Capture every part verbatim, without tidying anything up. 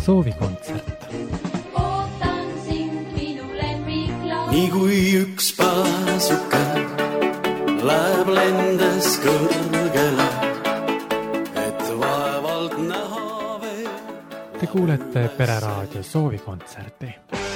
soovikontsert. Ootan sind minu lemmikla. Nii kui üks paasuke läheb lendes kõrgele, et vaevalt näha veel. Te kuulete Pereraadio soovikontserti.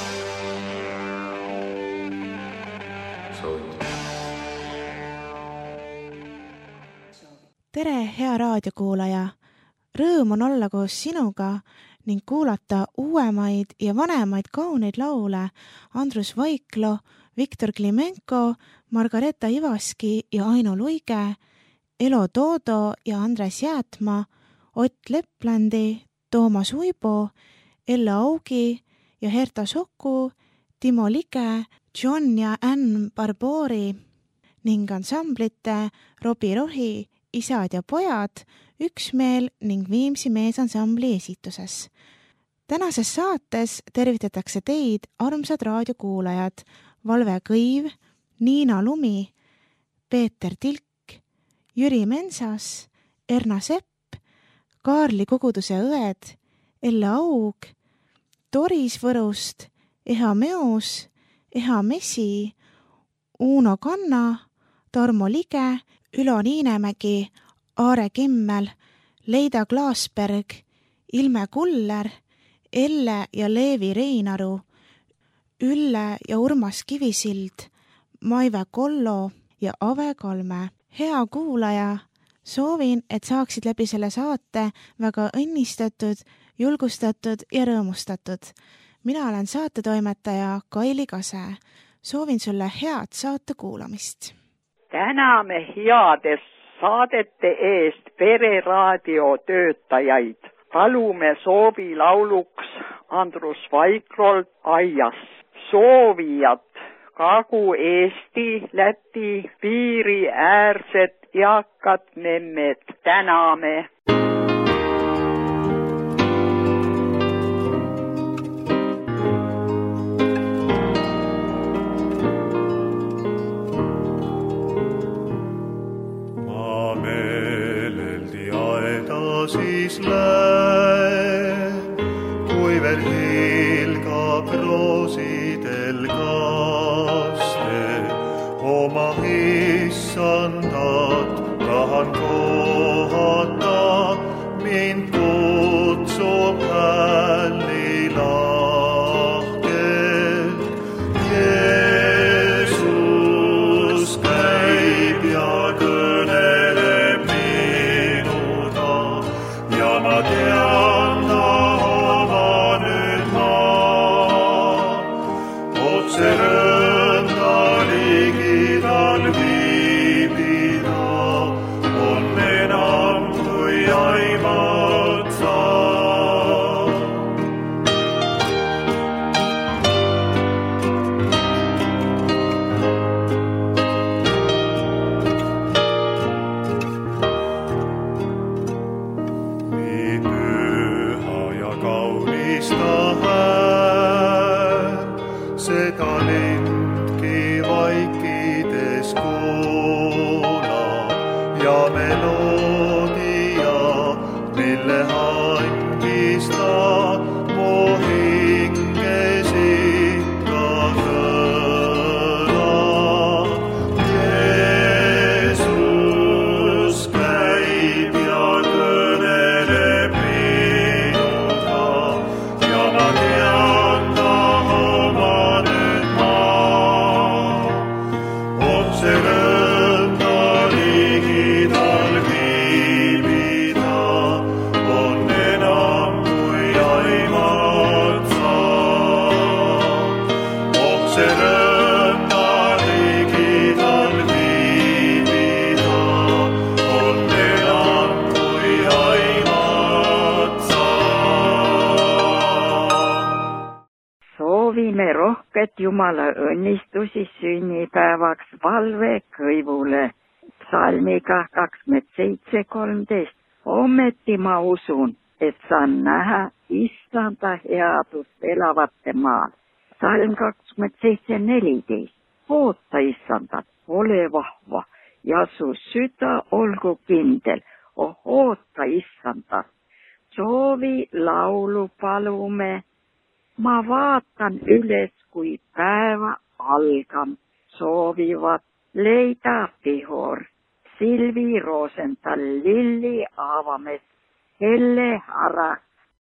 Tere, hea raadiokuulaja! Rõõm on olla koos sinuga ning kuulata uuemaid ja vanemaid kauneid laule Andrus Vaiklo, Viktor Klimenko, Margareta Ivaski ja Aino Luige, Elo Toodo ja Andres Jäätma, Ott Leplandi, Toomas Uibo, Ella Augi ja Herta Soku, Timo Lige, John ja Ann Barbori ning ansamblite Robi Rohi, Isad ja pojad, Üksmeel ning Viimsi meesansambli esituses. Tänases saates tervitatakse teid, armsad raadiokuulajad, Valve Kõiv, Niina Lumi, Peeter Tilk, Jüri Mensas, Erna Sepp, Kaarli koguduse õed, Elle Aug, Doris Võrust, Eha Meos, Eha Messi, Uno Kanna, Tarmo Lige, Ülo Niinemägi, Aare Kimmel, Leida Klaasberg, Ilme Kuller, Elle ja Leevi Reinaru, Ülle ja Urmas Kivisild, Maive Kollo ja Ave Kalme. Hea kuulaja, soovin, et saaksid läbi selle saate väga õnnistatud, julgustatud ja rõõmustatud. Mina olen saatetoimetaja Kaili Kase. Soovin sulle head saate kuulamist. Täname heade saadete eest Pereraadio töötajaid. Palume soovilauluks Andrus Vaiklolt Aias. Soovijad Kagu-Eesti, Läti, piiri äärsed eakad memmed. Täname! Siis lähe, kui veel hilgab roosidel kaste, oma issandat tahan kohata, mind kutsub hääli lahkelt. Jeesus käib ja kõneleb minuga, ja ma tean ta oma nüüd maa. Otse rõnda ligidal viibida on enam kui aimad saab. Seda lendki vaikides kuula ja meloodia, mille andis ta mu hinges ikka kõlab. Jeesus käib ja kõneleb minuga ja ma tean ta oma nüüd maa. Otse rõnda ligidal viibida on enam kui aimad saab. Otse rõnda ligidal viibida on enam kui aimad saab. Soovime rohket Jumala õnnistusi sünnipäevaks Valve Kõivule. Psalmiga kakskümmend seitse kolmteist. Ometi ma usun, et saan näha Issanda headust elavate maal. Psalm kakskümmend seitse neliteist. Oota Issandat, ole vahva ja su süda olgu kindel. Oh, oota Issandat. soovi laulu palume. Ma vaatan üles, kui päeva algam. Soovivad Leida Pihor, Silvi Rosenthal, Lilli Aavamees, Helle Harak.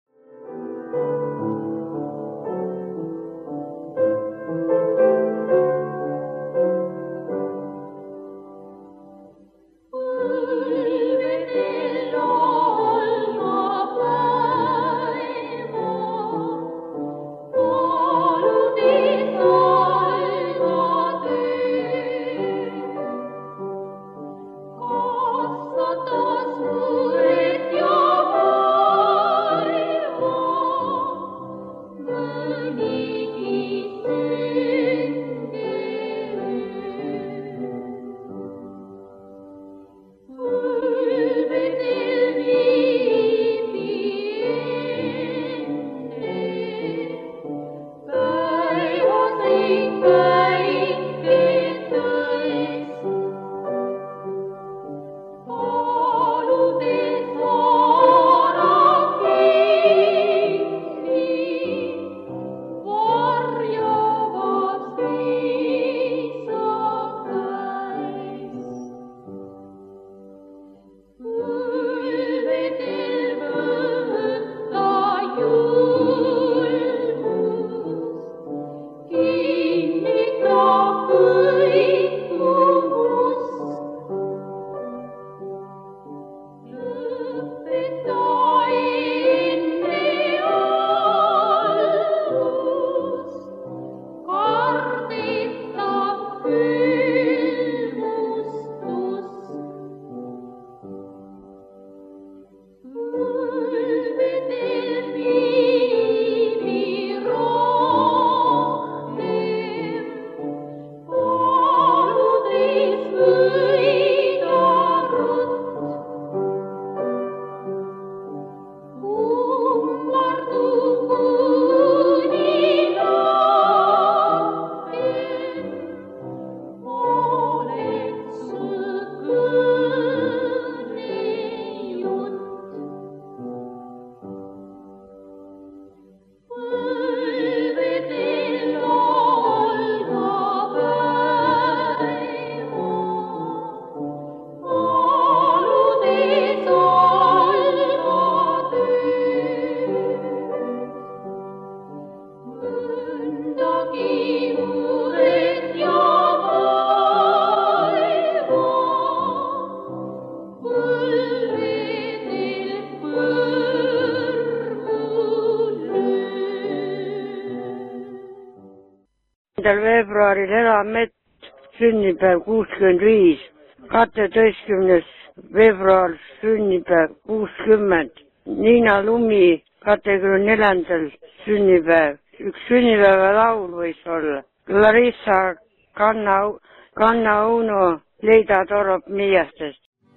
veebruaril Elamett, sünnipäev kuuskümmend viis, kaheteistkümnes veebruar sünnipäev kuuskümmend, Niina Lumi kahekümne neljandal sünnipäev, üks sünnipäevalaul võis olla, Larissa Kanna, Kanna Uno Leida Torop Miiastest.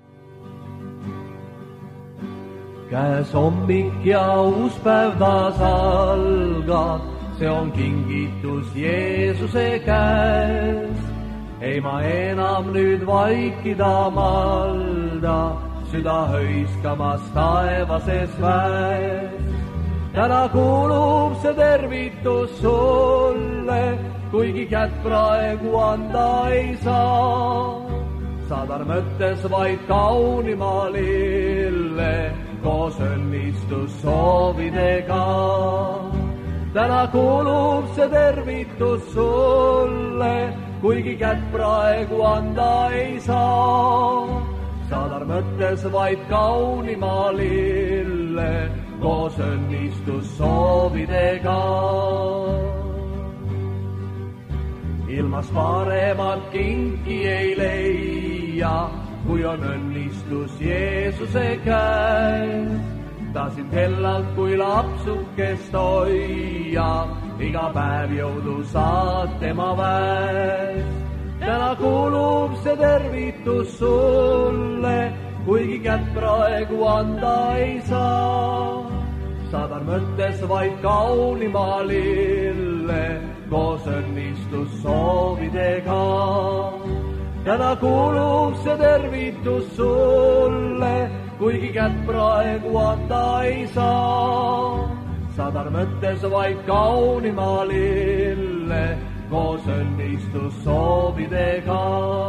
Käes hommik ja uus päev taas algab, see on kingitus Jeesuse käes. Ei ma enam nüüd vaikida malda, süda hõiskamas taevases väes. Täna kuulub see tervitus sulle, kuigi kätt praegu anda ei saa. Saadar mõttes vaid kaunima lille, koos õnnistus soovidega. Täna kuulub see tervitus sulle, kuigi kätt praegu anda ei saa. Saadar mõttes vaid kaunima lille, koos õnnistus soovidega. Ilmas paremat kinki ei leia, kui on õnnistus Jeesuse käes. Ta sind hellalt kui lapsukest hoia, iga päev jõudu saad tema väes. Täna kuulub see tervitus sulle, kuigi kätt praegu anda ei saa. Saadar mõttes vaid kaunima lille, koos õnnistus soovidega. Täna kuulub see tervitus sulle, kuigi kätt praegu anda ei saa. Sadar mõttes vaid kaunima lille koos õnnistussoovidega.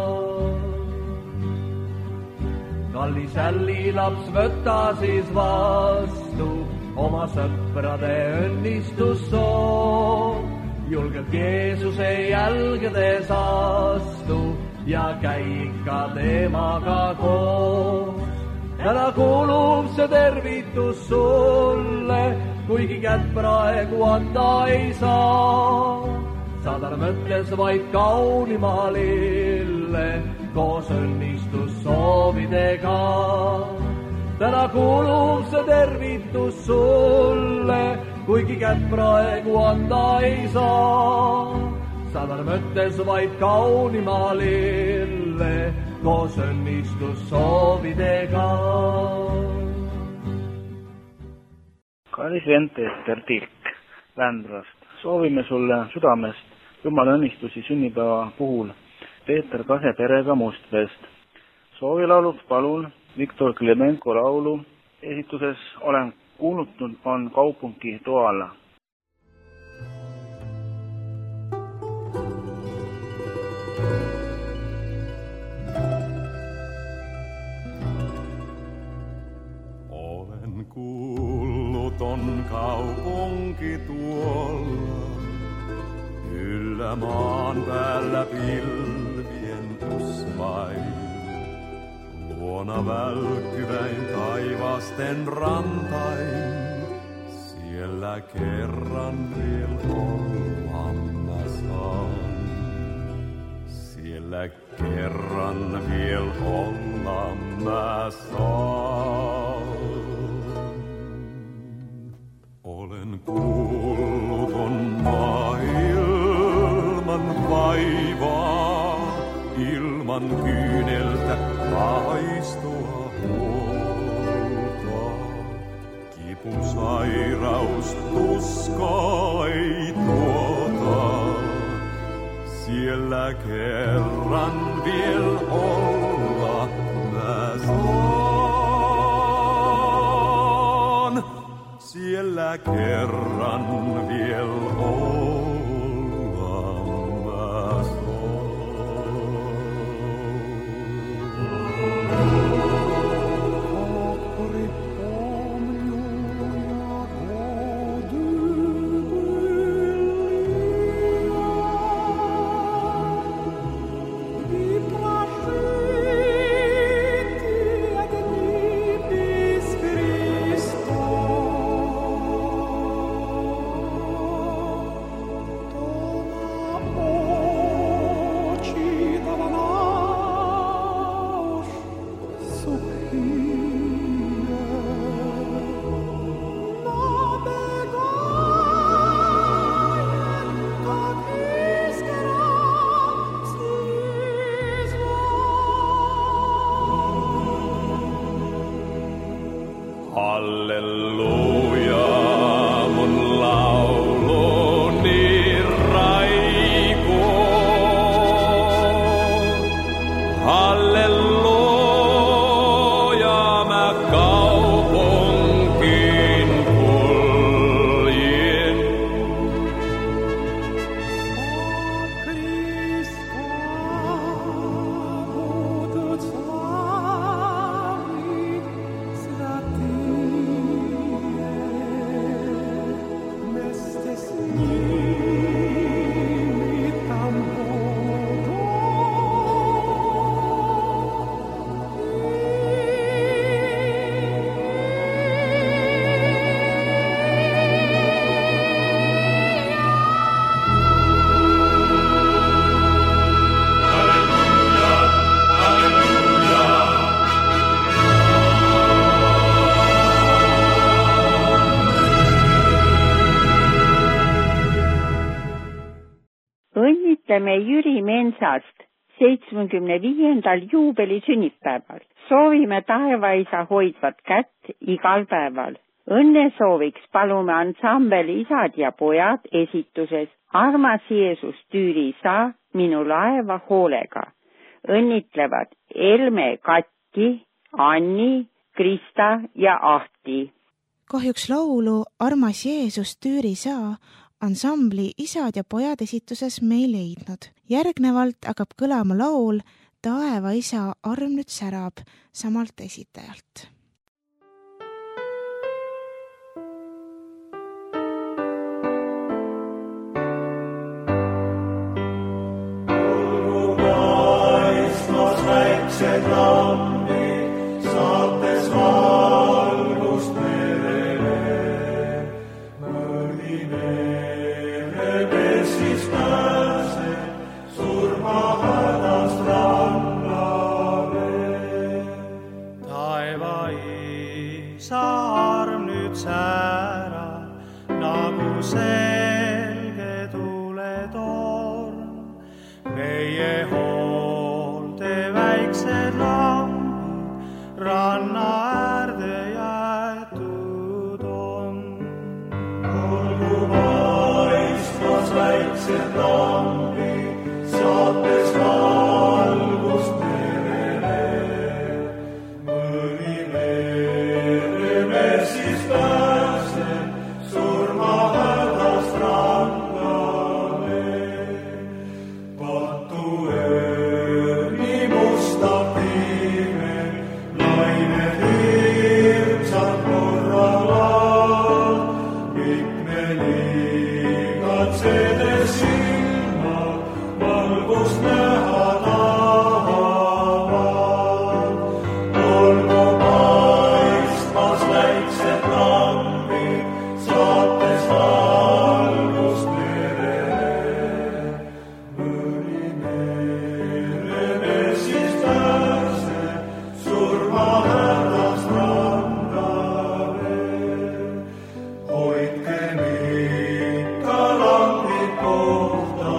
Kallis ällilaps, võta siis vastu oma sõprade õnnistussoov. Julgelt Jeesuse jälgedes astu ja käi ikka temaga koos. Täna kuulub see tervitus sulle, kuigi kätt praegu anda ei saa. Sadar mõttes vaid kaunima lille koos õnnistussoovidega. Täna kuulub see tervitus sulle, kuigi kätt praegu anda ei saa. Sadar mõttes vaid kaunima lille koos õnnistussoovidega. Kallis vend Peeter Tilk Vändrast. Soovime sulle südamest Jumala õnnistusi sünnipäeva puhul Peeter Kase perega Mustvest. Soovilauluks palun Viktor Klimenko laulu. Esituses olen kuulutnud on kaupunki toala. Olen kuullut on kaupunki tuolla, yllä maan päällä pilvien usvain. Luona välkkyväin taivasten rantain, siellä kerran viel olla mä saan. Siellä kerran viel olla mä saan. Olen kuuluton maailman vaivaa, ilman kyyneltä paistoa huolta. Kipu sairaus tuska ei tuota, siellä kerran viel olla mä saan. Siellä kerran viel olla mä saan. Halleluja, mun lauluni raikoo. Halleluja, mä kaupunkiin kuljen. Õnnitleme Jüri Mensast seitsmekümne viiendal juubeli sünnipäeval. Soovime taevaisa hoidvat kätt igal päeval. Õnne sooviks palume ansambel Isad ja pojad esituses Armas Jeesus tüüri sa minu laeva hoolega. Õnnitlevad Elme, Katti, Anni, Krista ja Ahti. Kahjuks laulu Armas Jeesus tüüri saa ansambli Isad ja pojad esituses me ei leidnud. Järgnevalt hakkab kõlama laul Taeva isa arm nüüd särab samalt esitajalt. Olgu maistmas väiksed lambid, saates valgust merele, mõni mere, kes siis pääseb surma hädast rannale. Taeva isa arm nüüd särab, nagu selge tuletorm. Meie hoolde väiksed lambid ranna äärde jäetud on. Olgu maistmas väiksed lambid, saates valgust merele, mõni meremees siis pääseb surma hädast rannale. Patu ööni mustab tiime, laine hirmsad korralad, mitme liigatsede silmad valgust näha tahavad. Olgu maistmas väiksed lambid, saates valgust merele, mõni meremees siis pääseb surma hädast rannale. Hoidkem ikka lambid puhta,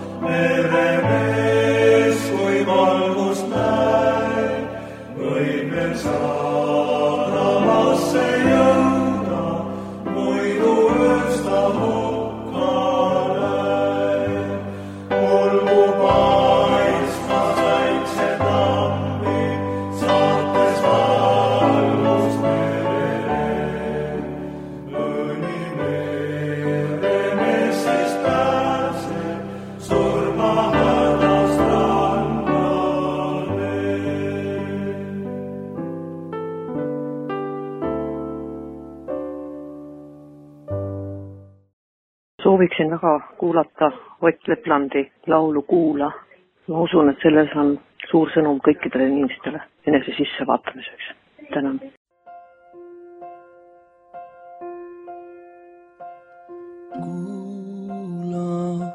meremees kui valgust näeb, võib veel sadamasse jõuda, muidu öösta hukka näeb. Olgu maistmas väiksed lambid, saates valgust merele, mõni meremees siis pääseb surma hädast rannale. Sooviksin väga kuulata Ott Leplandi laulu Kuula. Ma usun, et selles on suur sõnum kõikidele inimestele enese sisse vaatamiseks. Tänan. Kuula,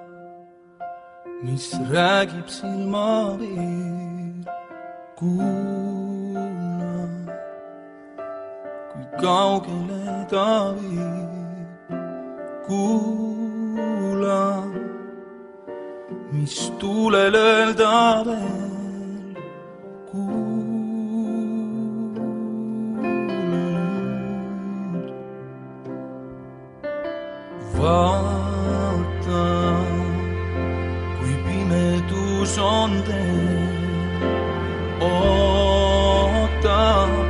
mis räägib silmaveel. Kuula, kui kaugele ta viib. Kuula, mis tuulel öelda veel. Kuula nüüd. Vaata, kui pimedus on teel. Oota,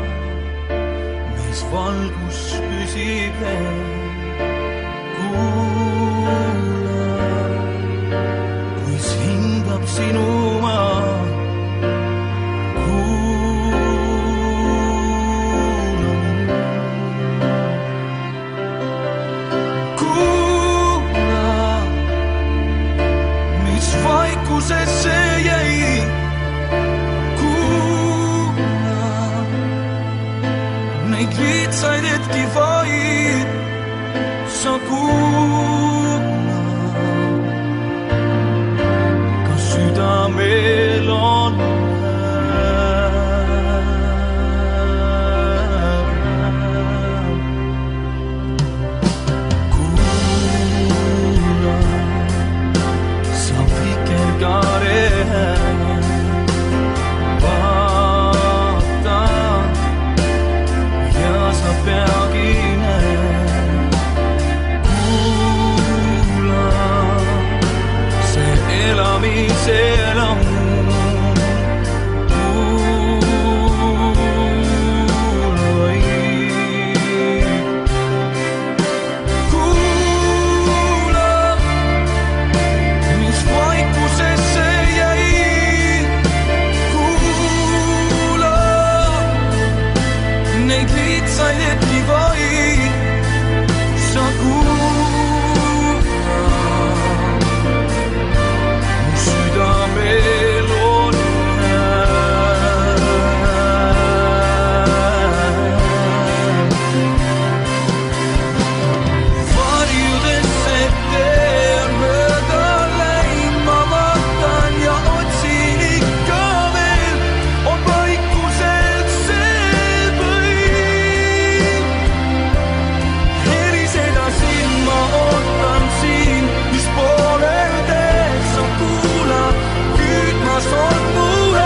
meis valgus püsib veel. Kuula, kuis hingab sinu maa. Kuula, kuula, mis vaikusesse jäi. Kuula, neid lihtsaid hetki vaid. Sa kuula, kas südamel on kuula, sa vikerkaare vaata ja sa peagi näed. Kuula, saidki vaid sa kuula mu südamel on varjudesse tee on mööda läinud, ma vaatan ja otsin ikka veel, on vaikuselt see põim. Heriseda siin ma ootan siin, mis poolel teed sa kuula, hüüdmas on mu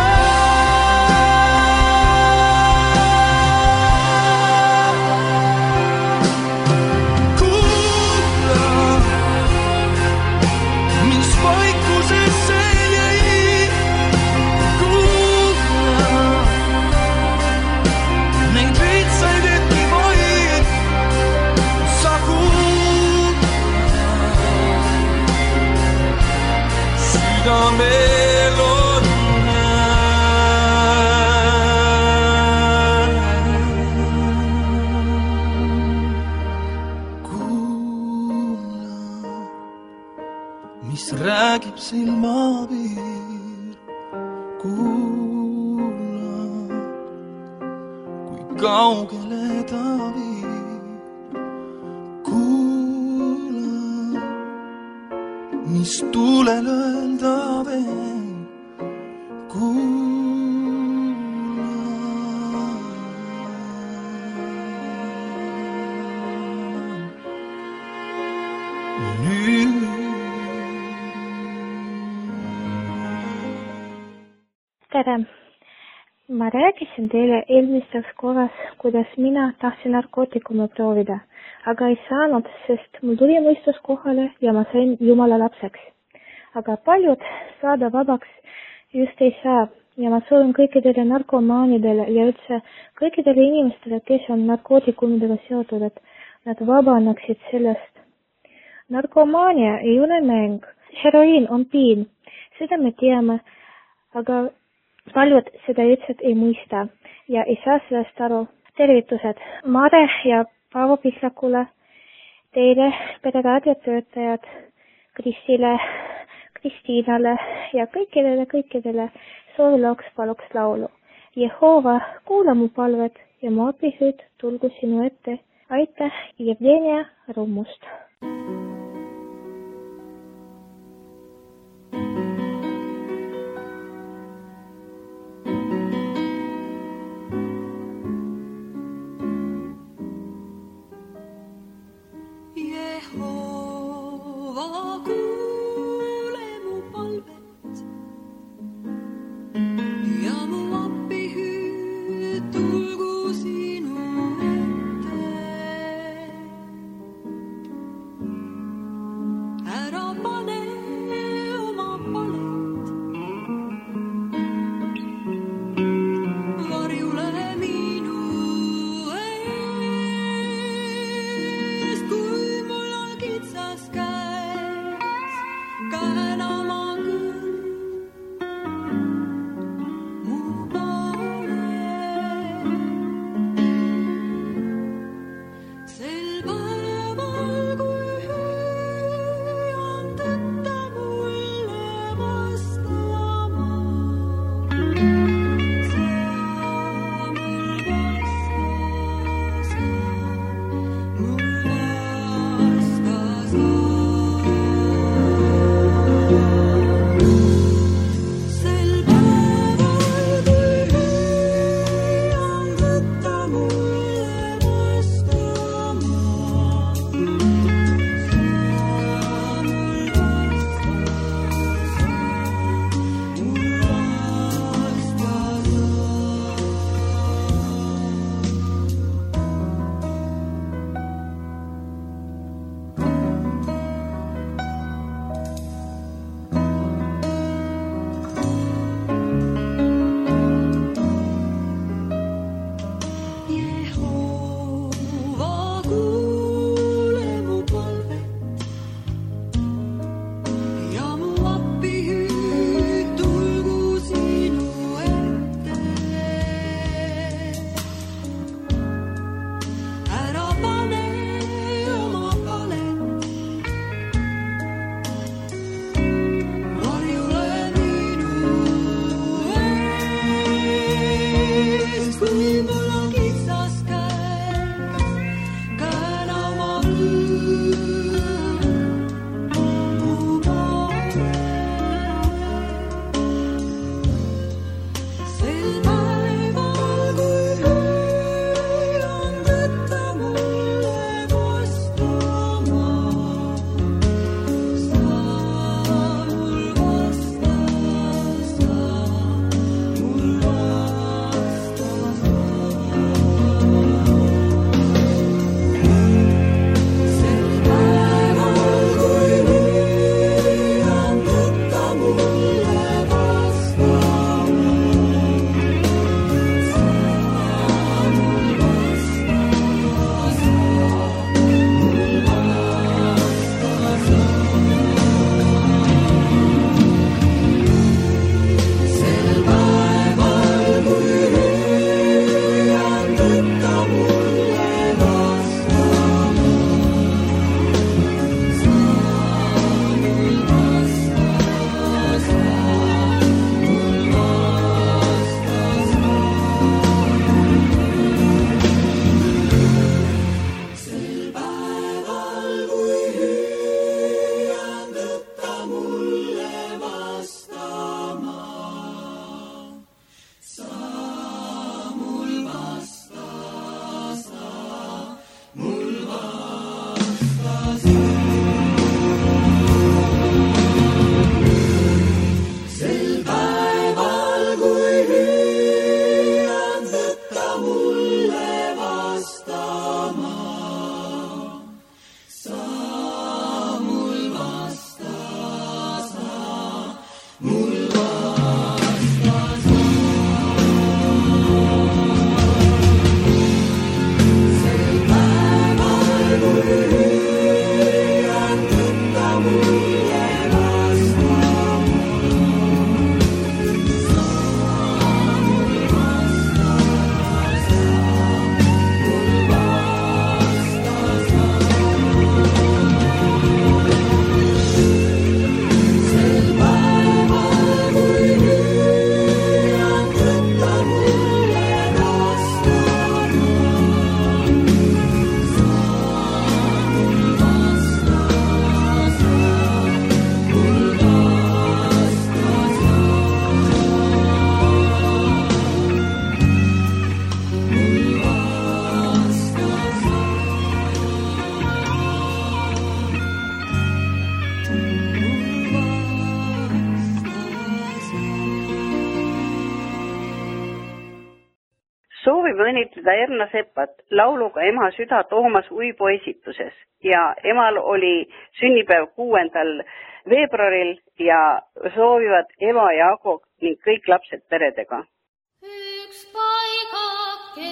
südamel on kuula, mis räägib silmapiir, kuula, kui kaugele ta viib, kuula, mis tulel öelda veel, kuula. Nüüd. Tere! Ma rääkisin teile eelmiseks korras, kuidas mina tahtsin narkootikume proovida, aga ei saanud, sest mul tuli mõistus kohale ja ma sain jumala lapseks. Aga paljud saada vabaks just ei saa ja ma soovin kõikidele narkomaanidele ja üldse kõikidele inimestele, kes on narkootikumidega seotud, et nad vabanaksid sellest. Narkomaania ei ole mäng. Heroiin on piin. Seda me teame, aga paljud seda lihtsalt ei mõista ja ei saa sellest aru. Tervitused Mare ja Paavo Pihlakule, teile pereraadiotöötajad, Kristile, Kristiinale ja kõikidele, kõikidele soovilauks paluks laulu. Jehova, kuula mu palved ja mu abihüüd tulgu sinu ette. Aitäh, Jevgenia Rummust. Tulgu sinu ette. soovime õnnitleda Erna Sepat lauluga Ema süda Toomas Uibo esituses ja emal oli sünnipäev kuuendal veebruaril ja soovivad Eva ja Ago ning kõik lapsed peredega. Üks paigake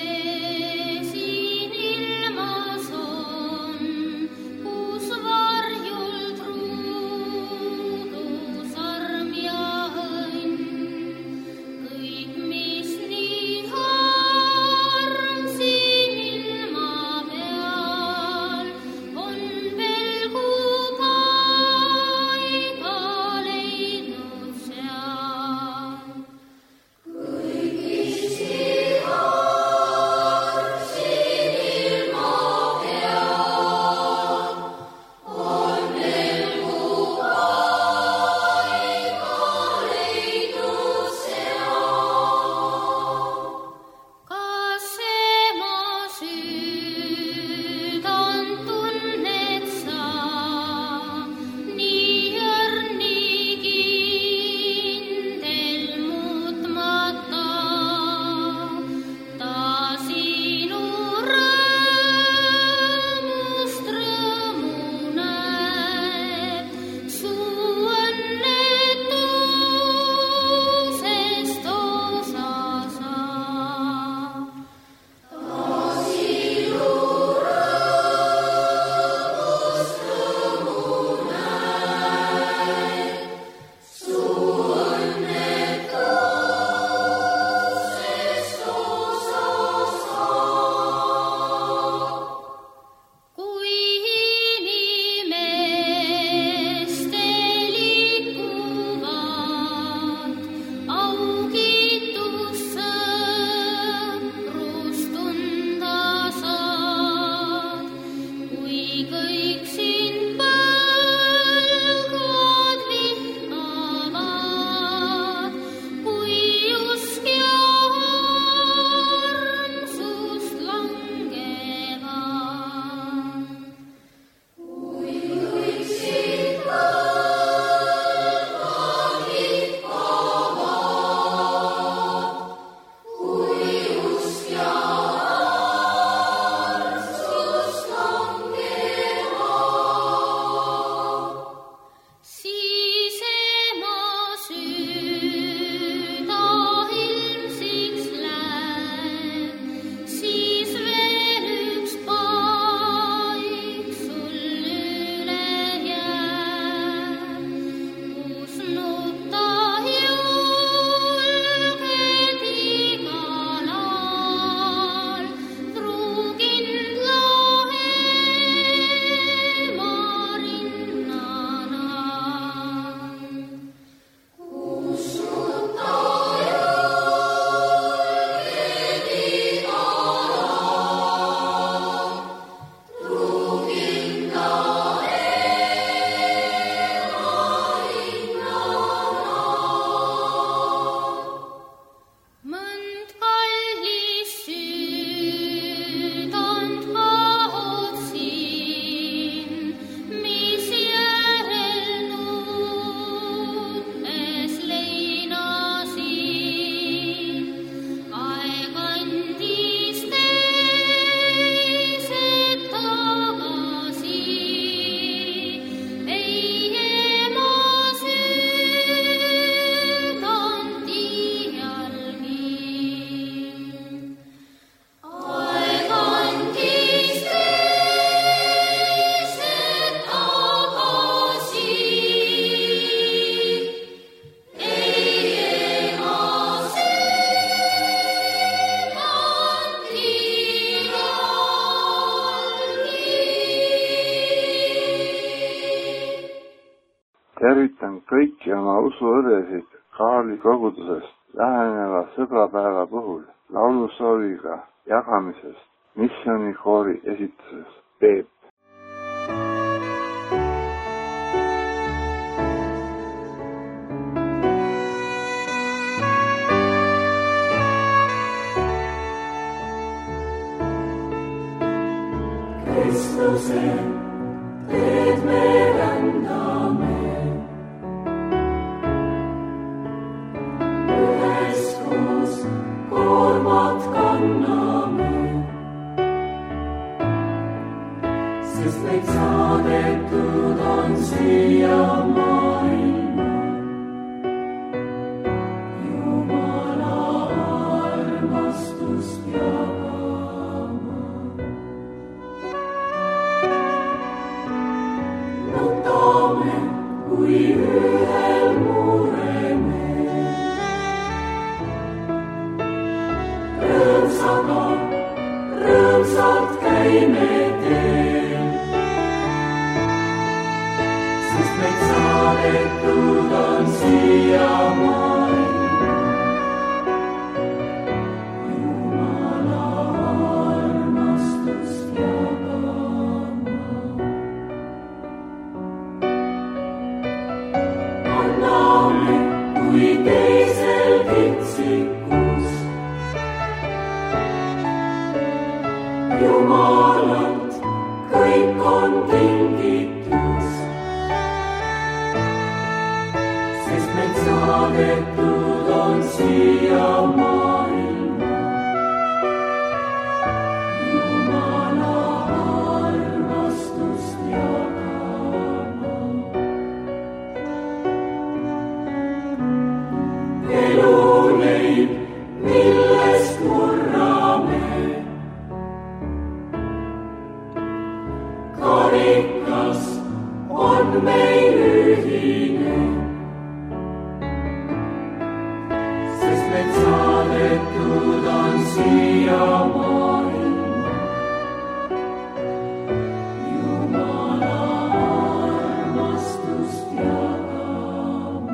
siin ilmas on, kus varjul truudu sarm ja õnn. Kõik, mis nii harm siin ilma peal, on veel kuu paiga leidnud seal. Kõik, mis nii harm siin ilma peal, on veel kuu paiga leidnud seal. Kas ema südant tunned sa, nii õrn, nii kindel, muutmata, ta sinu rõõmust rõõmu näeb, su õnnetusest osa saab. Ta sinu rõõmust rõõmu näeb, su õnnetusest osa saab. Kui inimeste likuvad augitus sõprust tunda saad, kui kõik sind põlgad vihkavad, kui usk ja armsust langevad. Kui kõik sind põlgad vihkavad, kui usk ja armsust langevad, siis ema süda ilmsiks läheb, siis veel üks paik sul üle jääb, kus nutta julged igal ajal, truukindla ema rinnal. Kus nutta julged igal ajal, truukindla ema rinnal. Mõnd kallis südant ma otsin, mis järel nuutes leinasin. Aeg andis teised tagasi, ei ema südant iialgi. Aeg andis teised tagasi, ei ema südant iialgi. Tervitan kõiki oma usuõdesid Kaali kogudusest läheneva sõbrapäeva puhul laulusooviga jagamisest missioonikoori esituses Peep. Kristuse teed me rändame, üheskoos koormat kanda. meid saadetud on siia maailma. Jumala armastust jagama. Nutame, kui ühel mureme. Rõõmsaga, rõõmsalt käime teel, sest meid saadetud on siia maailma. Jumala armastust jagama. Anname, kui teisel kitsikus Jumalalt kõik on kingitus, sest meid saadetud on siia maailma. Jumala armastust jagama. Eluleib, millest murrame, karikas on meil ühine, sest meid saadetud on siia maailma. Jumala armastust jagama.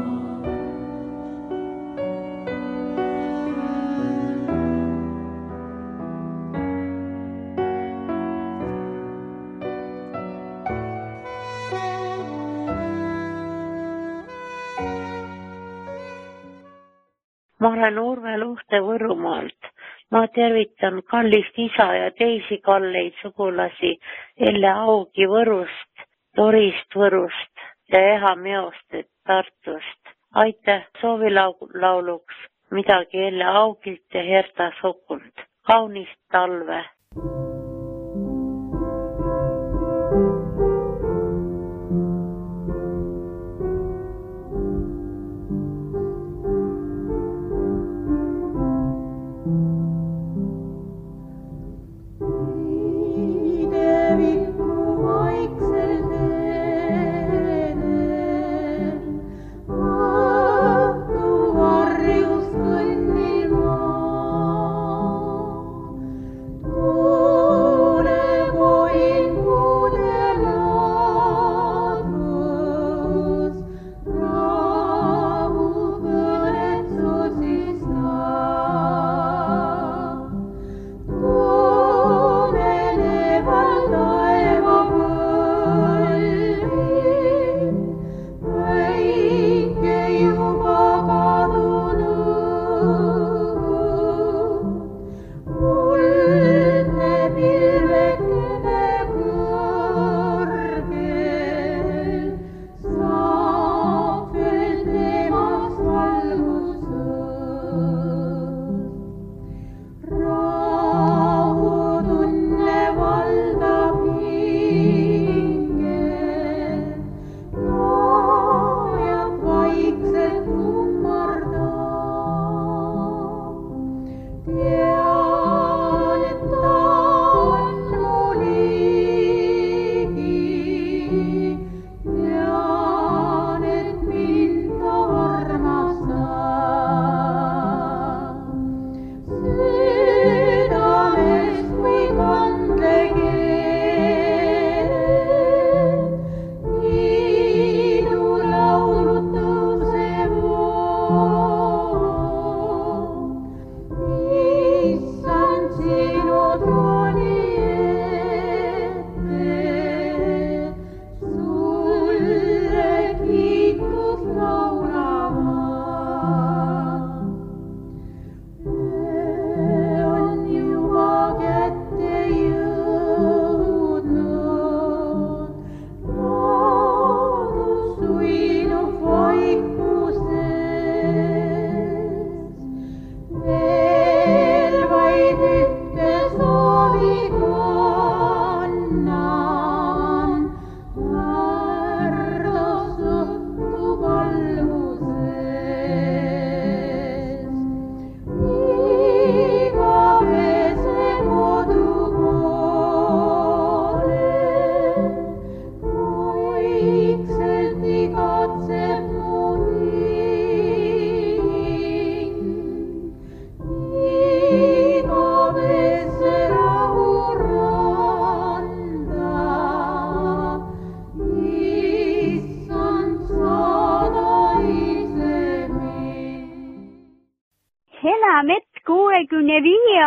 Ma olen Urve Luhte Võrumaalt. Ma tervitan kallist isa ja teisi kalleid sugulasi Elle Augi Võrust, Torist Võrust ja Eha Meostet Tartust. Aitäh soovilauluks midagi Elle Augilt ja Herta Sokult. Kaunist talve! Oh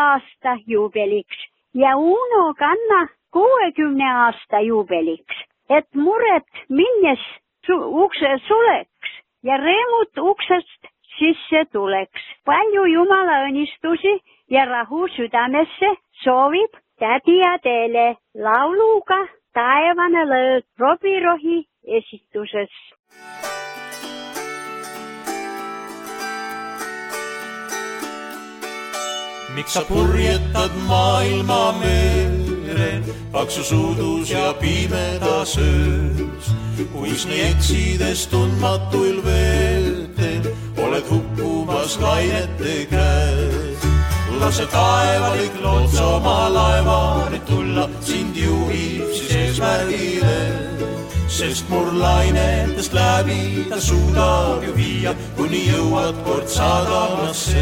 aasta juubeliks ja Uno Kanna kuuekümne aasta juubeliks, et muret minnes su- ukse suleks ja reemut uksest sisse tuleks. Palju Jumala õnnistusi ja rahu südamesse soovib tädi Adele lauluga Taevane lõõg Robi Rohi esituses. Miks sa purjetad maailma mere, paksu suudus ja pimedas öös, kuis nii eksides tundmatuil veetel oled hukkumas lainete käes. Lase taevalik loots oma laevani tulla, sind juhib siis eesmärgile, sest mur lainetest läbi ta suudab ju viia, kuni jõuad kord sadamasse.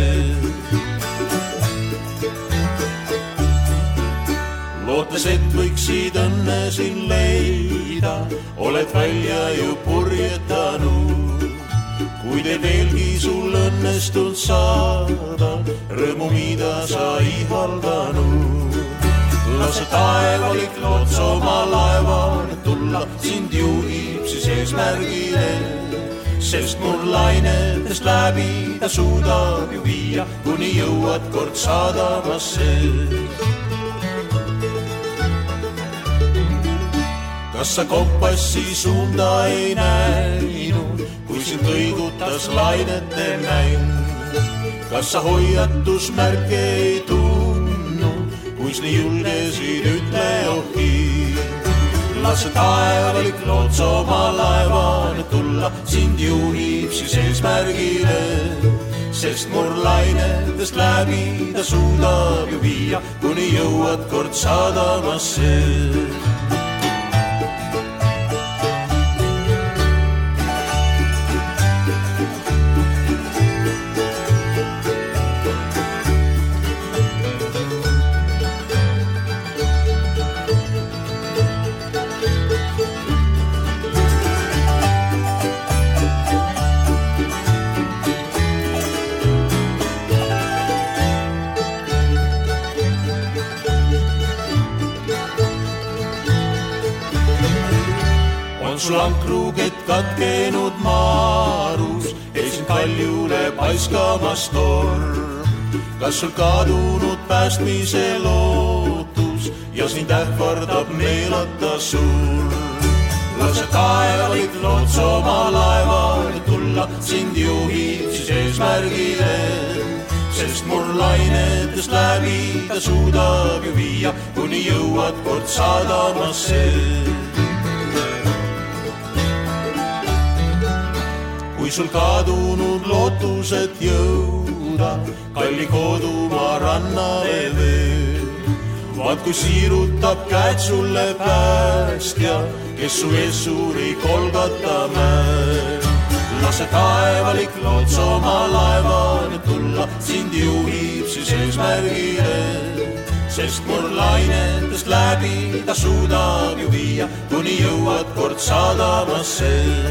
Lootes, et võiksid õnne siin leida, oled välja ju purjetanud, kuid ei veelgi sul õnnestunud saada rõõmu, mida sa ihaldanud. Lase taevalik loots oma laevani tulla, sind juhib siis eesmärgile, sest mur lainetest läbi ta suudab ju viia, kuni jõuad kord sadamasse. Kas sa kompassi suunda ei näinud, kui sind kõigutas lainete mäng? Kas sa hoiatusmärke ei tundnud, kuis nii julgesid ütle ohi? Lase taevalik loots oma laevani tulla, sind juhib siis eesmärgile, sest mur lainetest läbi ta suudab ju viia, kuni jõuad kord sadamasse. Sul ankruget katkenud maarus, eisin kaljule paiskamas torm. Kas sul kadunud päästmise lootus ja sind ähvardab meelata surm? Lase taevalik loots oma laevani tulla, sind juhib siis eesmärgile, sest mur lainetest läbi ta suudab ju viia, kuni jõuad kord sadamasse. Kui sul kadunud lootused jõuda kalli kodumaa rannale veel, vaat kui siirutab käed sulle päästja, kes su ees suuri Kolgata mäel. Lase taevalik loots oma laevani tulla, sind juhib siis eesmärgile, sest mur lainetest läbi ta suudab ju viia, kuni jõuad kord sadamasse.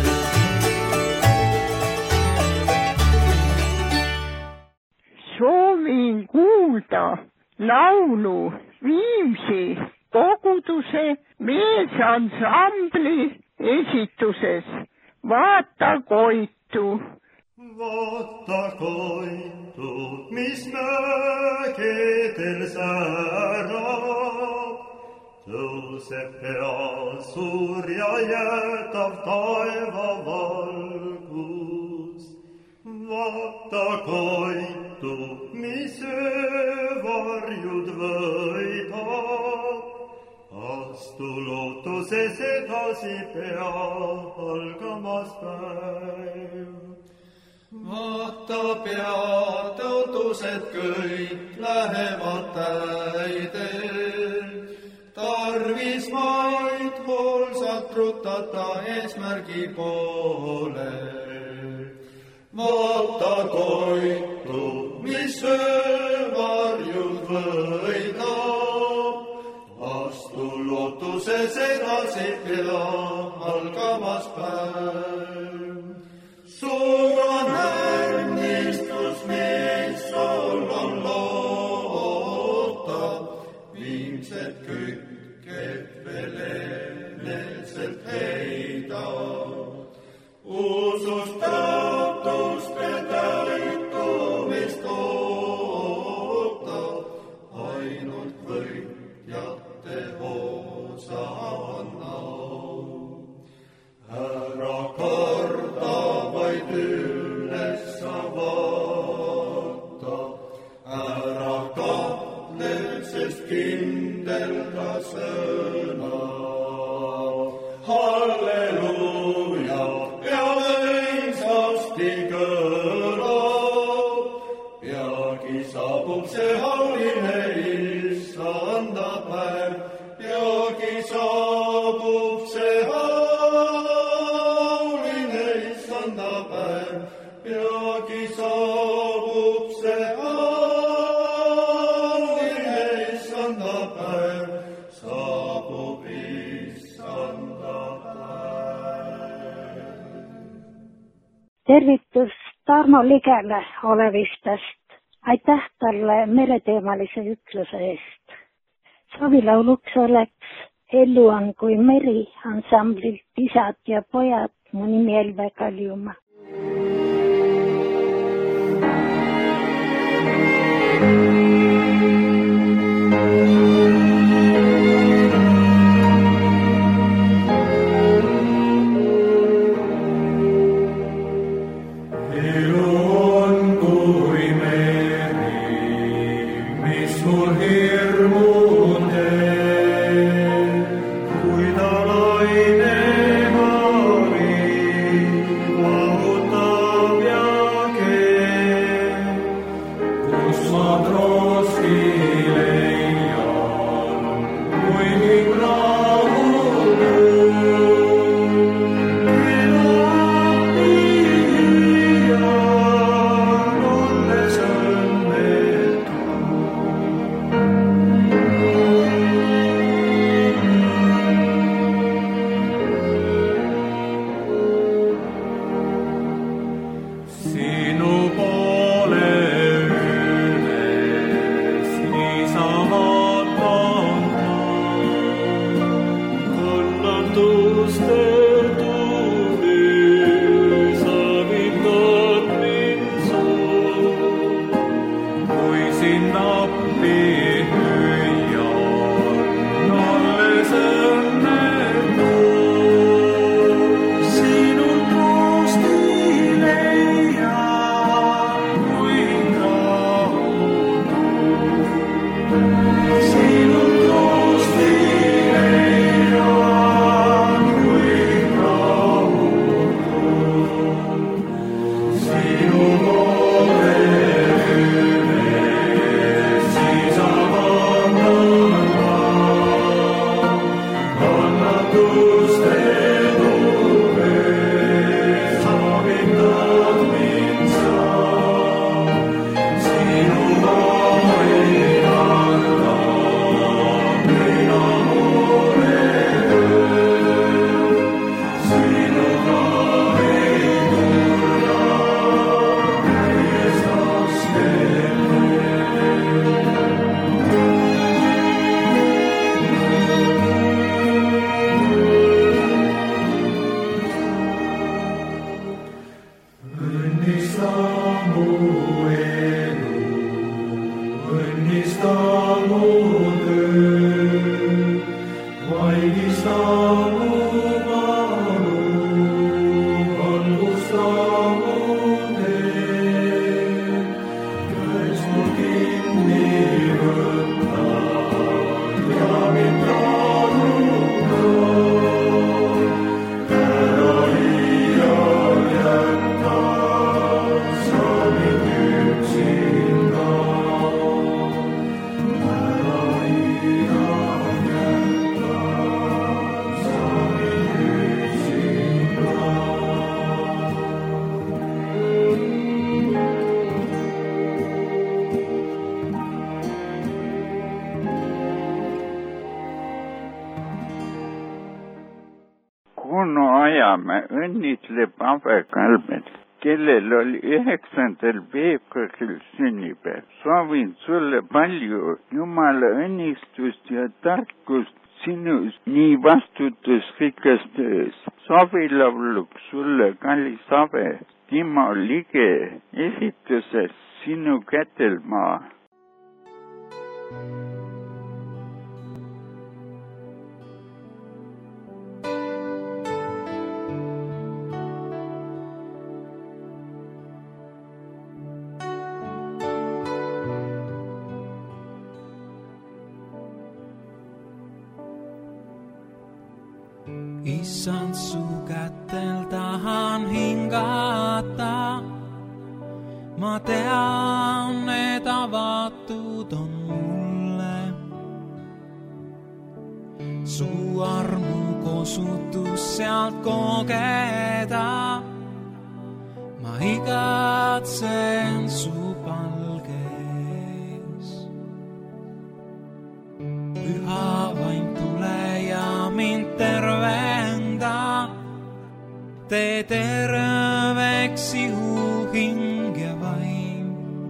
Soovin kuulda laulu Viimsi koguduse meesansambli esituses Vaata koitu. Vaata koitu, mis mägedel säärab, tõuseb pea suur ja jätab taeva valgus. Vaata koitu, mis öövarjud võidab, astu lootuses edasi pea algamas päev. Vaata pea tõotused kõik lähevad täide, tarvis vaid hoolsalt rutata eesmärgi poole. Vaata koitu, mis öövarjud võidab, astu lootuses edasi pea algamas päev. Suur on õnnistus, mis sul on loodud, viimsed kütked veel eneselt heidavad. Usust taotust ja täitumist ootab, ainult võitjate hoosanna. Ära karda, vaid üles sa vaata, ära kahtle, sest kindel ta sõna. Halleluuja, ja võimsasti kõlab, peagi saabub see auline Issanda päev, peagi saabub see auline Issanda päev, peagi saabub see auline Issanda päev, saabub Issanda päev. Tervitus Tarmo Ligele Olevistest. Aitäh talle mereteemalise ütluse eest. Soovilauluks oleks Ellu on kui meri ansamblilt Isad ja pojad, mu nimi Elve Kaljumaa. Kuno ajamäe õnnitleb Ave Kalmet kellel oli üheksandal veebruaril sünnipäev. Soovin sulle palju Jumala õnnistust ja tarkust sinu nii vastutusrikas töös. Soovilauluks sulle, kallis Ave, Timo Lige esituses Sinu kätel maa. Issand, su kätel tahan hingata. Ma tean, et avatud on mulle su armu kosutus sealt kogeda. Ma igatsen su palges. Püha vaim, tule ja mind tervenda. Tee terveks ihu, hing ja vaim.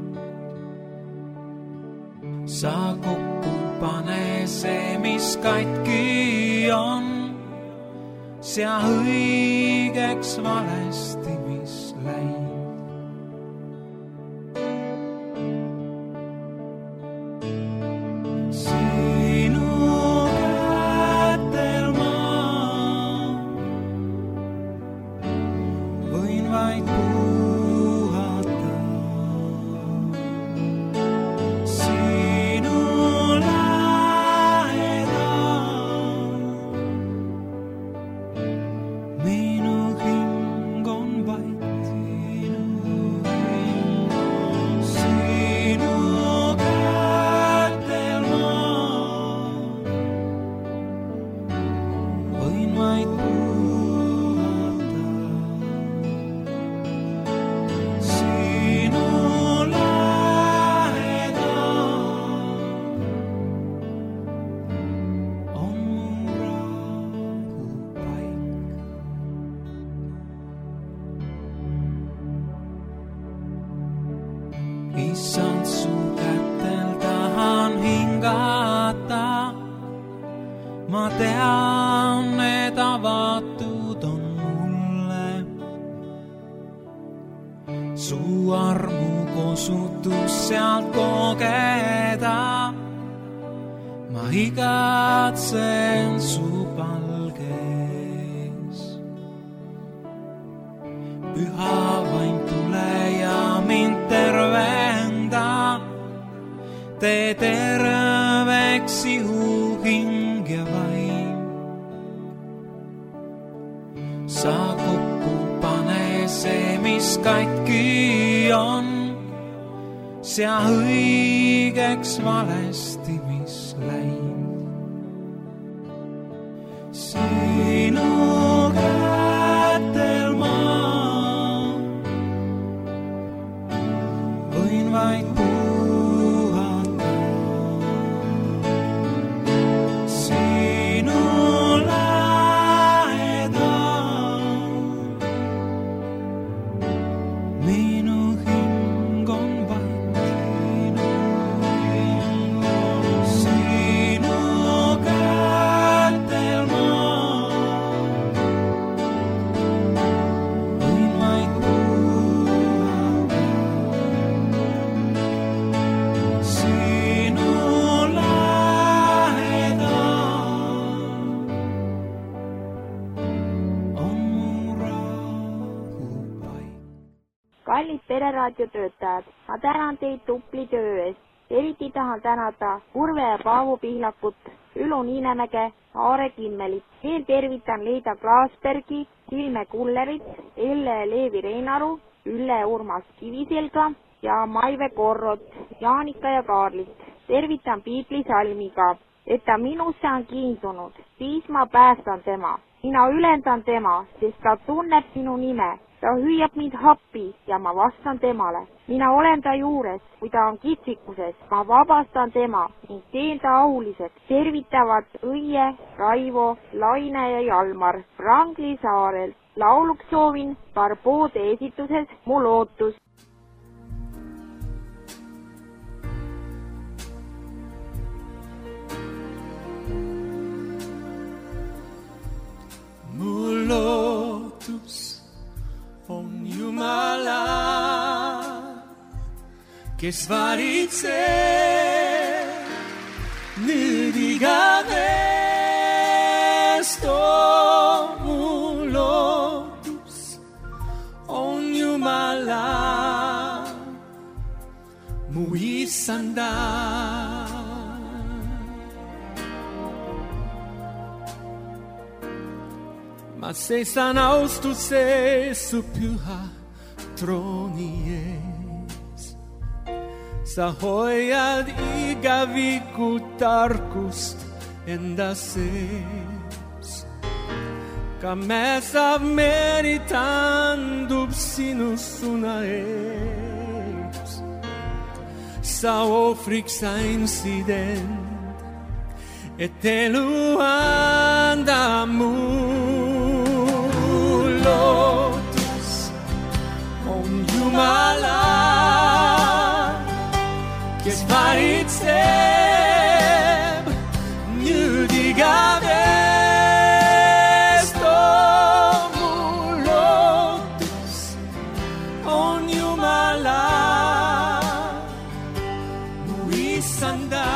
Sa kokku pane see, mis katki on. Sea õigeks valesti, mis läinud. Issand, su kätel tahan hingata. Ma tean, et avatud on mulle su armu kosutus sealt kogeda. Ma igatsen su palges. Püha vaim, tule ja mind tervenda. Tee terveks ihu, hing ja vaim. Sa kokku pane see, mis katki on. Sea õigeks valesti, mis läinud. Sinu kätel ma võin vaid puhata. Sinu lähedal minu hing on vaid sinu hing. Sinu kätel ma võin vaid puhata. Sinu lähedal on mu rahupaik. Kallid Pereraadio töötajad, ma tänan teid tupli töö eest. Eriti tahan tänada Urve ja Paavo Pihlakut, Ülo Niinemäge, Aare Kimmelit. Veel tervitan Leida Klaasbergi, Silme Kullerit, Elle ja Leevi Reinaru, Ülle ja Urmas Kiviselga ja Maive Korrot, Jaanika ja Kaarlit. Tervitan Piibli salmiga, et ta minusse on kiindunud, siis ma päästan tema. Mina ülendan tema, sest ta tunneb minu nime. Ta hüüab mind happi ja ma vastan temale. Mina olen ta juures, kui ta on kitsikuses. Ma vabastan tema ning teen ta auliseks. Tervitavad Õie, Raivo, Laine ja Jalmar Prangli saarelt lauluks soovin Barboode esituses Mu lootus. Mu lootus on Jumala, kes varitseb nüüd igavest. Oh, mu lootus on Jumala, mu Issanda. Ma seisan austuses su püha trooni ees. Sa hoiad igaviku tarkust enda sees. Ka mäsav meri tandub sinu suna ees. Sa ohvriks andsid end, et elu anda mu. Lootus on Jumala, kes varitseb nüüd igavest. Oh, mu lootus on Jumala, mu Issanda.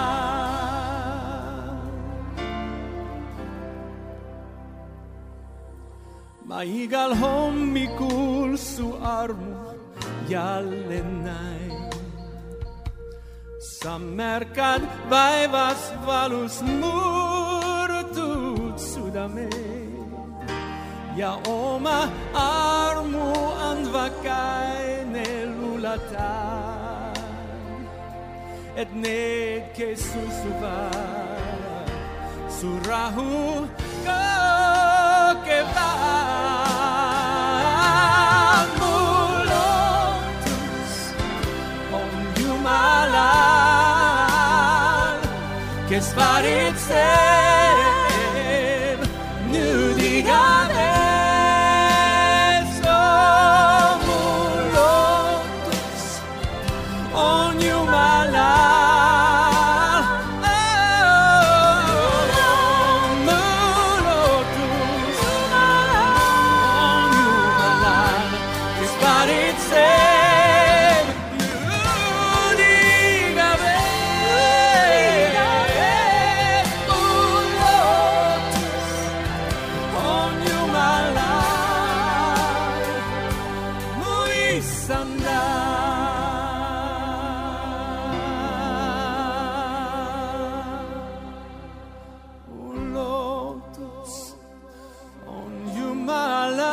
Ma igal hommikul su armu jälle näin. Sa märkad vaevas valus murtud südame ja oma armu andva käine luulatan, et need, kes usuvad, su rahu kogevad. Mu lootus on Jumala, kes varitseb nüüd igavest. Oh, mu lootus on Jumala, mu lootus on Jumala, kes varitseb nüüd igavest. Mu lootus on Jumala, mu Issanda. Mu lootus on Jumala.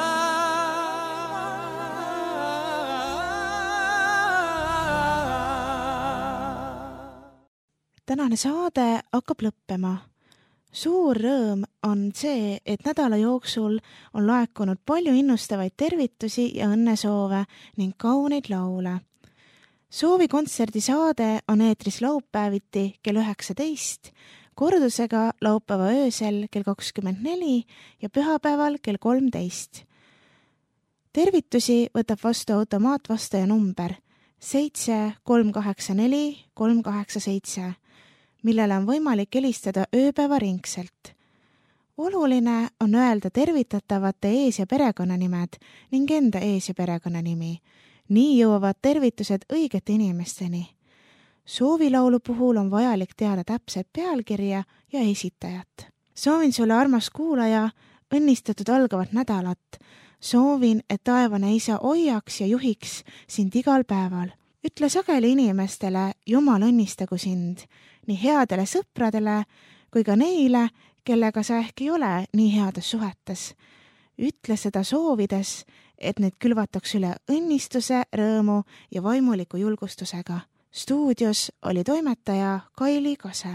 Tänane saade hakkab lõppema. Suur rõõm on see, et nädala jooksul on laekunud palju innustavaid tervitusi ja õnnesoove ning kauneid laule. Soovikontserdi saade on eetris laupäeviti kell üheksateist, kordusega laupäeva öösel kell kakskümmend neli ja pühapäeval kell kolmteist. Tervitusi võtab vastu automaatvastaja number seitse kolm kaheksa neli kolm kaheksa seitse, millele on võimalik helistada ööpäeva ringselt. Oluline on öelda tervitatavate ees- ja perekonnanimed ning enda ees- ja perekonnanimi. Nii jõuavad tervitused õigete inimesteni. Soovilaulu puhul on vajalik teada täpset pealkirja ja esitajat. Soovin sulle, armas kuulaja, õnnistatud algavat nädalat. Soovin, et taevane isa hoiaks ja juhiks sind igal päeval. Ütle sageli inimestele, Jumal õnnistagu sind, nii headele sõpradele kui ka neile, kellega sa ehk ei ole nii heades suhetes. Ütle seda soovides, et need külvataks üle õnnistuse, rõõmu ja vaimuliku julgustusega. Stuudios oli toimetaja Kaili Kase.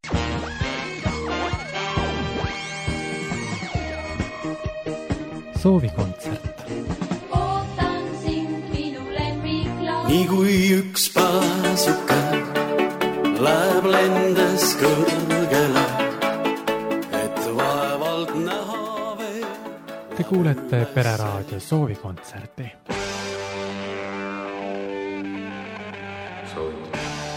Soovikontsert. Ootan sind minu lemmiklaul. Nii kui üks paasuke läheb lendes kõrgele, et vaevalt näha veel Te kuulete Pereraadio soovikontserti. Soovin.